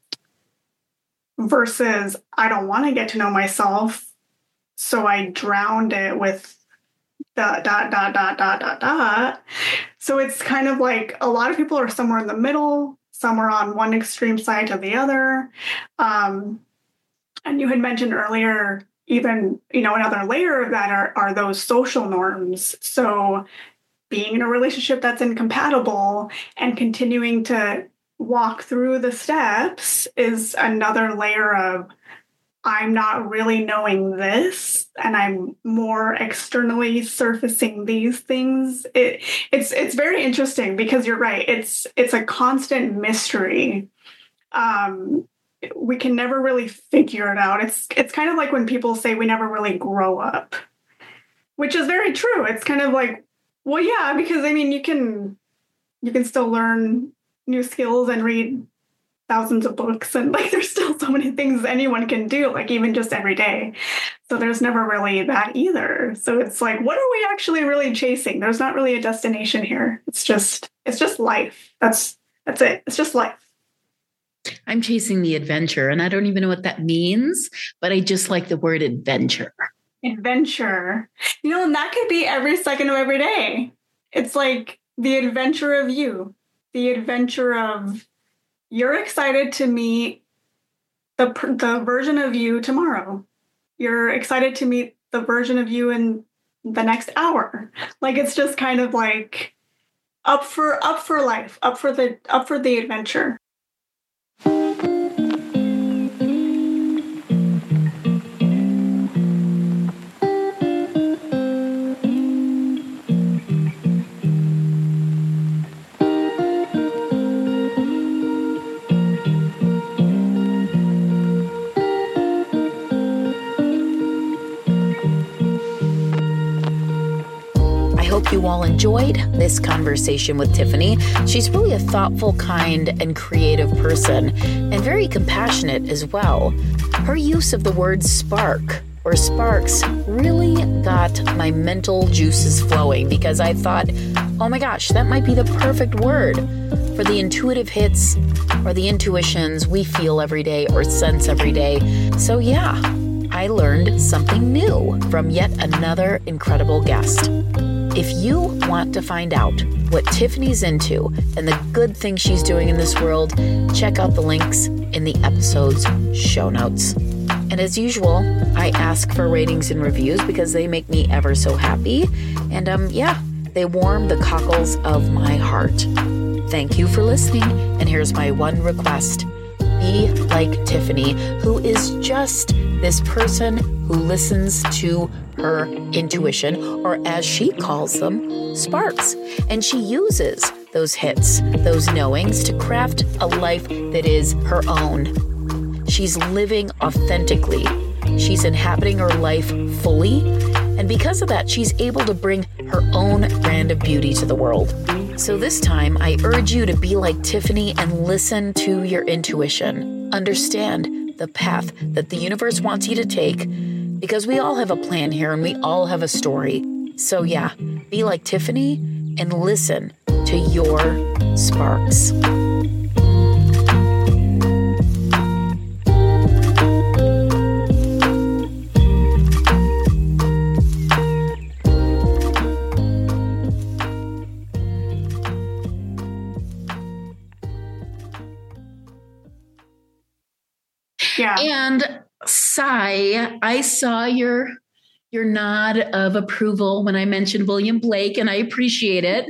versus I don't want to get to know myself, so I drowned it with dot, dot, dot, dot, dot, dot, dot. So it's kind of like a lot of people are somewhere in the middle, some are on one extreme side to the other. Um, and you had mentioned earlier, even, you know, another layer of that are, are those social norms. So being in a relationship that's incompatible and continuing to walk through the steps is another layer of I'm not really knowing this and I'm more externally surfacing these things. It, it's it's very interesting because you're right. It's it's a constant mystery. Um, we can never really figure it out. It's it's kind of like when people say we never really grow up, which is very true. It's kind of like, well, yeah, because I mean, you can you can still learn new skills and read thousands of books, and like there's still so many things anyone can do, like even just every day. So there's never really that either. So it's like, what are we actually really chasing? There's not really a destination here. It's just it's just life. That's that's it. It's just life. I'm chasing the adventure, and I don't even know what that means, but I just like the word adventure. Adventure. You know, and that could be every second of every day. It's like the adventure of you, the adventure of you're excited to meet the the version of you tomorrow. You're excited to meet the version of you in the next hour. Like, it's just kind of like up for up for life, up for the up for the adventure. You all enjoyed this conversation with Tiffany. She's really a thoughtful, kind, and creative person, and very compassionate as well. Her use of the word spark or sparks really got my mental juices flowing, because I thought, oh my gosh, that might be the perfect word for the intuitive hits or the intuitions we feel every day or sense every day. So yeah, I learned something new from yet another incredible guest. If you want to find out what Tiffany's into and the good things she's doing in this world, check out the links in the episode's show notes. And as usual, I ask for ratings and reviews because they make me ever so happy. And um, yeah, they warm the cockles of my heart. Thank you for listening. And here's my one request. Be like Tiffany, who is just this person who listens to her intuition, or as she calls them, sparks. And she uses those hits, those knowings to craft a life that is her own. She's living authentically. She's inhabiting her life fully. And because of that, she's able to bring her own brand of beauty to the world. So this time, I urge you to be like Tiffany and listen to your intuition. Understand the path that the universe wants you to take, because we all have a plan here and we all have a story. So yeah, be like Tiffany and listen to your sparks. Yeah. And Sai, I saw your your nod of approval when I mentioned William Blake, and I appreciate it.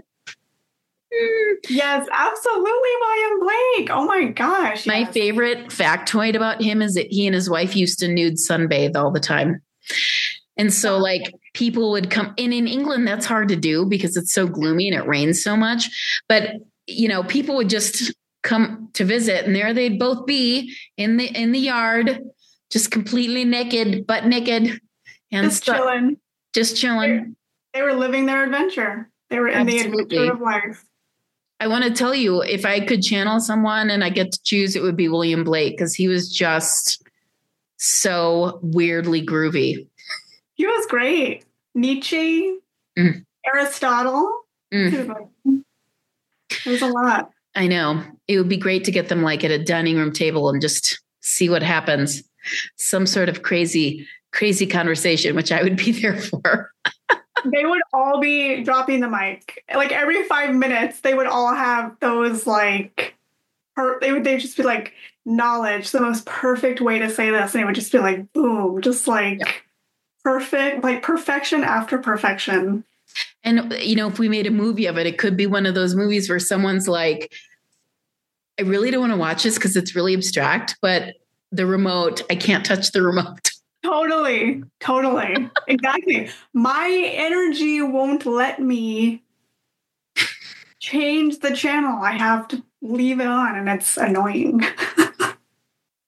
Yes, absolutely, William Blake. Oh my gosh. My yes. favorite factoid about him is that he and his wife used to nude sunbathe all the time. And so like people would come in in England, that's hard to do because it's so gloomy and it rains so much. But, you know, people would just come to visit, and there they'd both be in the in the yard, just completely naked, butt naked, and just stu- chilling, just chilling. They, they were living their adventure. They were in Absolutely. the adventure of life. I want to tell you, if I could channel someone and I get to choose, it would be William Blake, because he was just so weirdly groovy. He was great. Nietzsche, mm. Aristotle. Mm. There's a lot. I know. It would be great to get them like at a dining room table and just see what happens. Some sort of crazy, crazy conversation, which I would be there for. They would all be dropping the mic. Like every five minutes, they would all have those like, per- they would they just be like, knowledge, the most perfect way to say this. And it would just be like, boom, just like yeah. perfect, like perfection after perfection. And, you know, if we made a movie of it, it could be one of those movies where someone's like, I really don't want to watch this because it's really abstract, but the remote, I can't touch the remote. Totally. Totally. Exactly. My energy won't let me change the channel. I have to leave it on, and it's annoying.